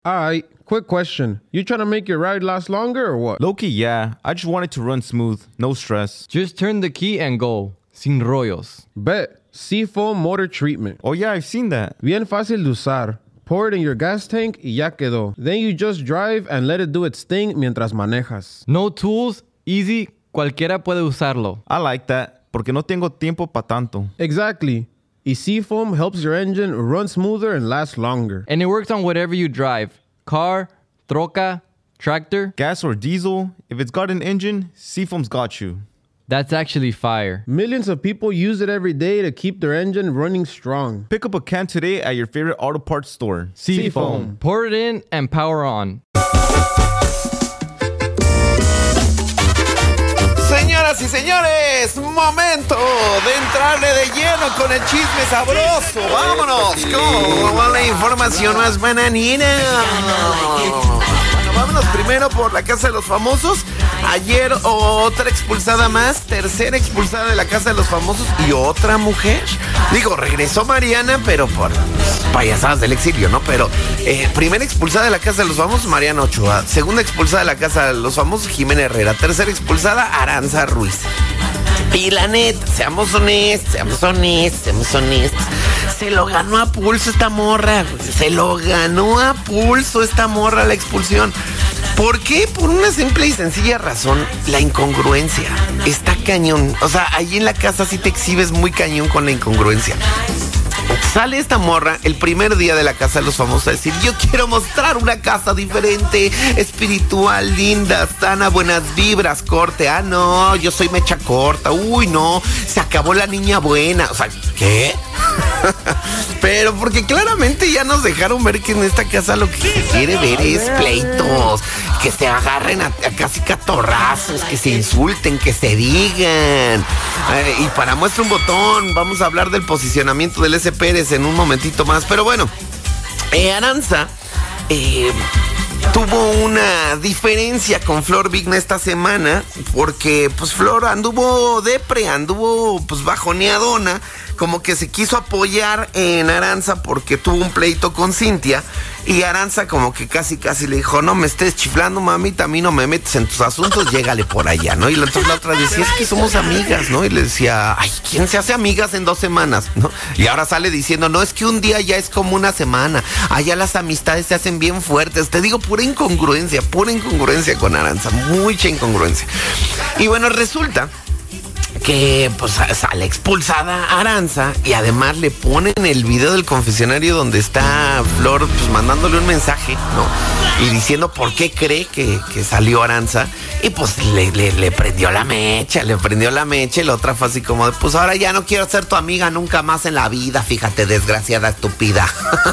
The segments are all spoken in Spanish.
Alright, quick question. You trying to make your ride last longer or what? Low-key, yeah. I just want it to run smooth. No stress. Just turn the key and go. Sin rollos. Bet. Seafoam Motor Treatment. Oh, yeah, I've seen that. Bien fácil de usar. Pour it in your gas tank y ya quedó. Then you just drive and let it do its thing mientras manejas. No tools, easy, cualquiera puede usarlo. I like that, porque no tengo tiempo pa' tanto. Exactly. Y Seafoam helps your engine run smoother and last longer. And it works on whatever you drive. Car, troca, tractor. Gas or diesel, if it's got an engine, Seafoam's got you. That's actually fire. Millions of people use it every day to keep their engine running strong. Pick up a can today at your favorite auto parts store. Seafoam. Pour it in and power on. Señoras y señores, momento de entrarle de lleno con el chisme sabroso. ¡Vámonos! ¿Cómo va la información más bananina? Bueno, vámonos primero por la Casa de los Famosos. Ayer otra expulsada más, tercera expulsada de la Casa de los Famosos y otra mujer. Digo, regresó Mariana, pero por payasadas del exilio, ¿no? Pero primera expulsada de la Casa de los Famosos, Mariana Ochoa. Segunda expulsada de la Casa de los Famosos, Jimena Herrera. Tercera expulsada, Aranza Ruiz. Y la neta, seamos honestos. Se lo ganó a pulso esta morra. Se lo ganó a pulso esta morra la expulsión. ¿Por qué? Por una simple y sencilla razón, la incongruencia. Está cañón. O sea, ahí en la casa sí te exhibes muy cañón con la incongruencia. Sale esta morra el primer día de la Casa de los Famosos a decir: yo quiero mostrar una casa diferente, espiritual, linda, sana, buenas vibras, corte. Ah, no, yo soy mecha corta. Uy, no, se acabó la niña buena. O sea, ¿qué? Pero porque claramente ya nos dejaron ver que en esta casa lo que se quiere ver es pleitos, que se agarren a casi catorrazos, que se insulten, que se digan. Y para muestra un botón, vamos a hablar del posicionamiento del S. Pérez en un momentito más. Pero bueno, Aranza tuvo una diferencia con Flor Vigna esta semana, porque pues Flor anduvo pues bajoneadona, como que se quiso apoyar en Aranza porque tuvo un pleito con Cintia, y Aranza como que casi le dijo: no me estés chiflando, mamita, a mí no me metes en tus asuntos, llégale por allá, ¿no? Y entonces la otra decía: es que somos amigas, ¿no? Y le decía: ay, ¿quién se hace amigas en 2 semanas? ¿No? Y ahora sale diciendo: no, es que un día ya es como una semana, allá las amistades se hacen bien fuertes. Te digo, pura incongruencia con Aranza, mucha incongruencia. Y bueno, resulta que pues sale expulsada Aranza, y además le ponen el video del confesionario donde está Flor pues mandándole un mensaje, ¿no? Y diciendo por qué cree que salió Aranza, y pues le prendió la mecha, y la otra fue así como de: pues ahora ya no quiero ser tu amiga nunca más en la vida, fíjate, desgraciada estúpida.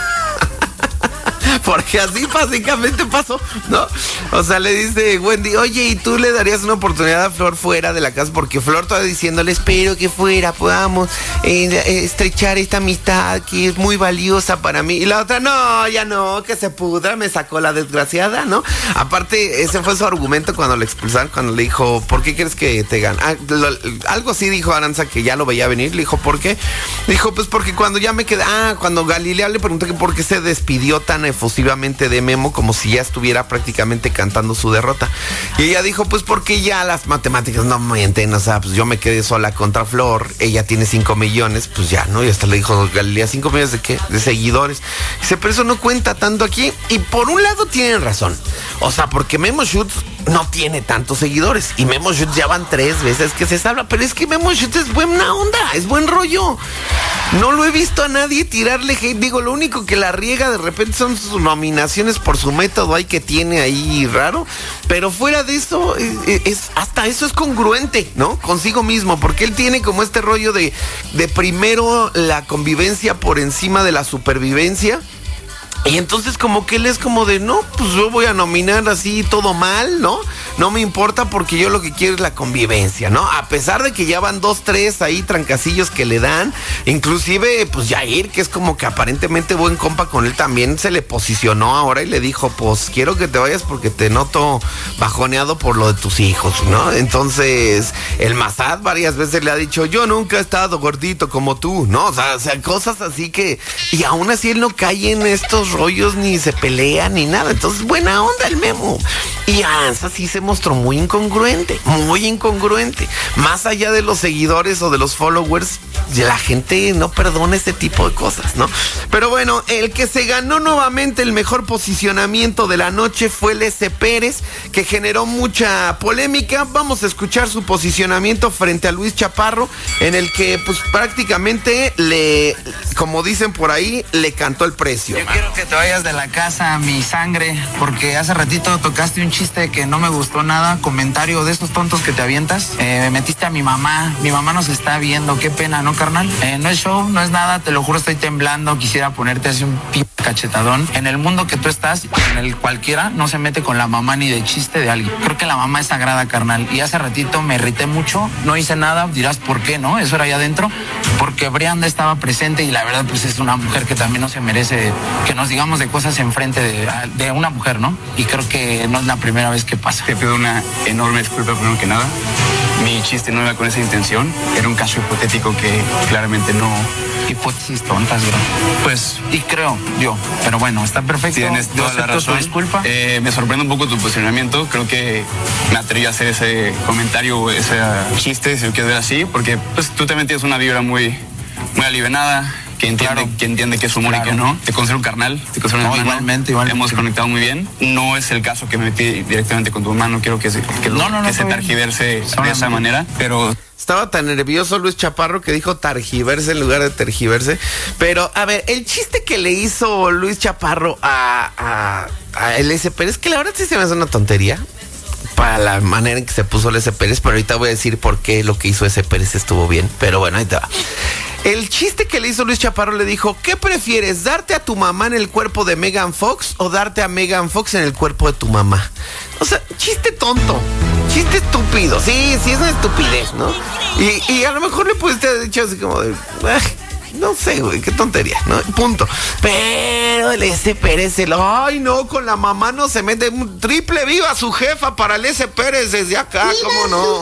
Porque así básicamente pasó, ¿no? O sea, le dice Wendy: oye, ¿y tú le darías una oportunidad a Flor fuera de la casa? Porque Flor todavía diciéndole: espero que fuera podamos estrechar esta amistad que es muy valiosa para mí. Y la otra: no, ya no, que se pudra, me sacó la desgraciada, ¿no? Aparte, ese fue su argumento cuando le expulsaron, cuando le dijo: ¿por qué crees que te ganan? Algo así dijo Aranza, que ya lo veía venir. Le dijo: ¿por qué? Dijo: pues porque cuando ya me quedé... cuando Galilea le preguntó que por qué se despidió tan efusivamente de Memo, como si ya estuviera prácticamente cantando su derrota. Y ella dijo: pues porque ya las matemáticas no mienten, o sea, pues yo me quedé sola contra Flor, ella tiene 5 millones, pues ya, ¿no? Y hasta le dijo Galilea: ¿5 millones de qué? De seguidores. Dice: pero eso no cuenta tanto aquí. Y por un lado tienen razón, o sea, porque Memo Schutz no tiene tantos seguidores, y Memo Schutz ya van 3 veces que se salva, pero es que Memo Schutz es buena onda, es buen rollo. No lo he visto a nadie tirarle hate. Digo, lo único que la riega de repente son sus nominaciones por su método ahí que tiene ahí raro, pero fuera de eso, hasta eso es congruente, ¿no? Consigo mismo, porque él tiene como este rollo de primero la convivencia por encima de la supervivencia. Y entonces como que él es como de: no, pues yo voy a nominar así todo mal, ¿no? No me importa, porque yo lo que quiero es la convivencia, ¿no? A pesar de que ya van 2, 3 ahí trancacillos que le dan. Inclusive, pues Yair, que es como que aparentemente buen compa con él, también se le posicionó ahora y le dijo: pues quiero que te vayas porque te noto bajoneado por lo de tus hijos, ¿no? Entonces, el Mazad varias veces le ha dicho: yo nunca he estado gordito como tú, ¿no? O sea, cosas así que... Y aún así él no cae en estos rollos, ni se pelean, ni nada. Entonces, buena onda el Memo. Y Aranza sí se mostró muy incongruente. Más allá de los seguidores o de los followers, la gente no perdona este tipo de cosas, ¿no? Pero bueno, el que se ganó nuevamente el mejor posicionamiento de la noche fue el S. Pérez, que generó mucha polémica. Vamos a escuchar su posicionamiento frente a Luis Chaparro, en el que pues prácticamente como dicen por ahí, le cantó el precio. Yo quiero que te vayas de la casa, mi sangre, porque hace ratito tocaste un chiste que no me gustó nada, comentario de esos tontos que te avientas. Me metiste a mi mamá nos está viendo, qué pena, ¿no, carnal? No es show, no es nada, te lo juro, estoy temblando, quisiera ponerte así un cachetadón. En el mundo que tú estás, en el cualquiera no se mete con la mamá ni de chiste de alguien. Creo que la mamá es sagrada, carnal, y hace ratito me irrité mucho, no hice nada, dirás por qué, ¿no? Eso era allá adentro, porque Brianda estaba presente y la verdad pues es una mujer que también no se merece que nos digamos de cosas enfrente de una mujer, ¿no? Y creo que no es la primera vez que pasa. Te pido una enorme disculpa primero que nada. Mi chiste no iba con esa intención, era un caso hipotético que claramente no... Hipótesis tontas, bro. Pues... Y creo yo, pero bueno, está perfecto. Tienes toda la razón. Disculpa. Me sorprende un poco tu posicionamiento, creo que me atreví a hacer ese comentario, ese chiste, si lo quieres ver así, porque pues tú también tienes una vibra muy alivianada, que entiende que es humor y que no. Te considero un carnal, te considero un hermano. Igualmente. Hemos conectado muy bien. No es el caso que me metí directamente con tu mamá, no quiero que se tergiverse de esa manera, pero... Estaba tan nervioso Luis Chaparro que dijo targiverse en lugar de tergiverse. Pero, a ver, el chiste que le hizo Luis Chaparro a el S. Pérez, que la verdad sí se me hace una tontería para la manera en que se puso el S. Pérez, pero ahorita voy a decir por qué lo que hizo S. Pérez estuvo bien. Pero bueno, ahí te va. El chiste que le hizo Luis Chaparro le dijo: ¿qué prefieres, darte a tu mamá en el cuerpo de Megan Fox o darte a Megan Fox en el cuerpo de tu mamá? O sea, chiste tonto, chiste estúpido, sí, es una estupidez, ¿no? Y a lo mejor le pudiste haber dicho así como de... no sé, güey, qué tontería, ¿no? Punto. Pero el S. Pérez, ay, no, con la mamá no se mete. Triple viva su jefa para el S. Pérez desde acá, ¿cómo no?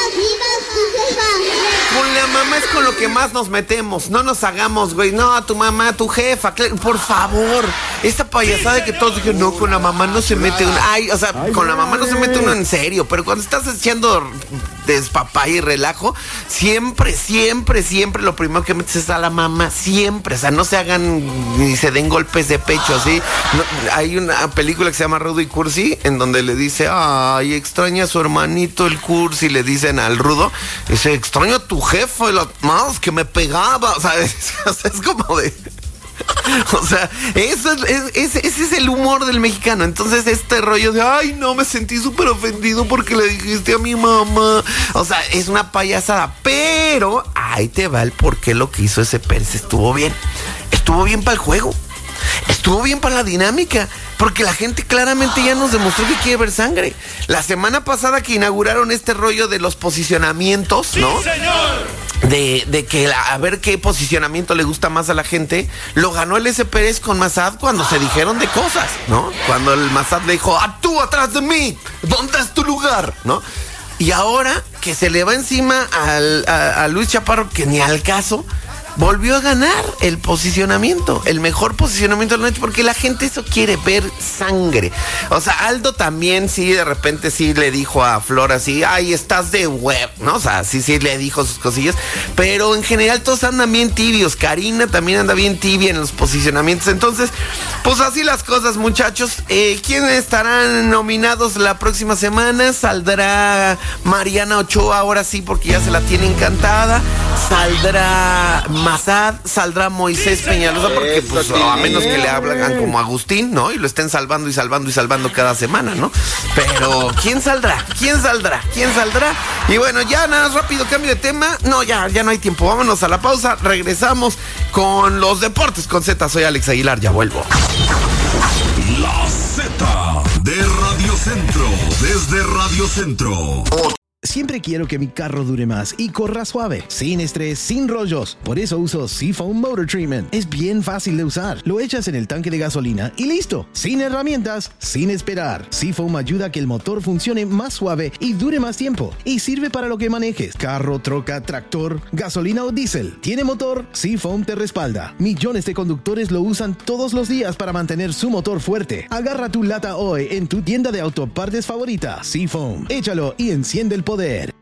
Con la mamá es con lo que más nos metemos. No nos hagamos, güey. No, a tu mamá, a tu jefa. Por favor. Esta payasada de que todos dijeron, no, con la mamá no se mete uno. Ay, o sea, con la mamá no se mete uno en serio. Pero cuando estás echando despapay y relajo, siempre lo primero que metes es a la mamá. Siempre. O sea, no se hagan ni se den golpes de pecho, así. No, hay una película que se llama Rudo y Cursi, en donde le dice, ay, extraña a su hermanito el Cursi. Le dicen al Rudo, dice, extraño a tu jefa y las manos que me pegaba. O sea, es como de... O sea, ese es el humor del mexicano. Entonces este rollo de, ay, no, me sentí súper ofendido porque le dijiste a mi mamá. O sea, es una payasada. Pero ahí te va el por qué lo que hizo ese Pérez. Estuvo bien para el juego, estuvo bien para la dinámica, porque la gente claramente ya nos demostró que quiere ver sangre. La semana pasada que inauguraron este rollo de los posicionamientos, ¿no? ¡Sí, señor! De que a ver qué posicionamiento le gusta más a la gente, lo ganó el S. Pérez con Massad cuando se dijeron de cosas, ¿no? Cuando el Massad le dijo, tú atrás de mí, ¿dónde es tu lugar? ¿No? Y ahora que se le va encima a Luis Chaparro, que ni al caso, volvió a ganar el posicionamiento, el mejor posicionamiento de la noche, porque la gente eso quiere, ver sangre. O sea, Aldo también sí, de repente sí le dijo a Flor así, ay, estás de web, ¿no? O sea, sí le dijo sus cosillas, pero en general todos andan bien tibios. Karina también anda bien tibia en los posicionamientos. Entonces, pues así las cosas, muchachos. ¿Quiénes estarán nominados la próxima semana? Saldrá Mariana Ochoa, ahora sí, porque ya se la tiene encantada. Saldrá Massad, saldrá Moisés Peñalosa, porque pues a menos que le hablan como Agustín, ¿no? Y lo estén salvando cada semana, ¿no? Pero ¿quién saldrá? Y bueno, ya nada, rápido, cambio de tema. No, ya no hay tiempo, vámonos a la pausa. Regresamos con los deportes con Z. Soy Alex Aguilar, ya vuelvo. La Z de Radio Centro, desde Radio Centro. Siempre quiero que mi carro dure más y corra suave, sin estrés, sin rollos. Por eso uso Seafoam Motor Treatment. Es bien fácil de usar. Lo echas en el tanque de gasolina y listo. Sin herramientas, sin esperar. Seafoam ayuda a que el motor funcione más suave y dure más tiempo. Y sirve para lo que manejes. Carro, troca, tractor, gasolina o diésel. ¿Tiene motor? Seafoam te respalda. Millones de conductores lo usan todos los días para mantener su motor fuerte. Agarra tu lata hoy en tu tienda de autopartes favorita. Seafoam. Échalo y enciende el poder.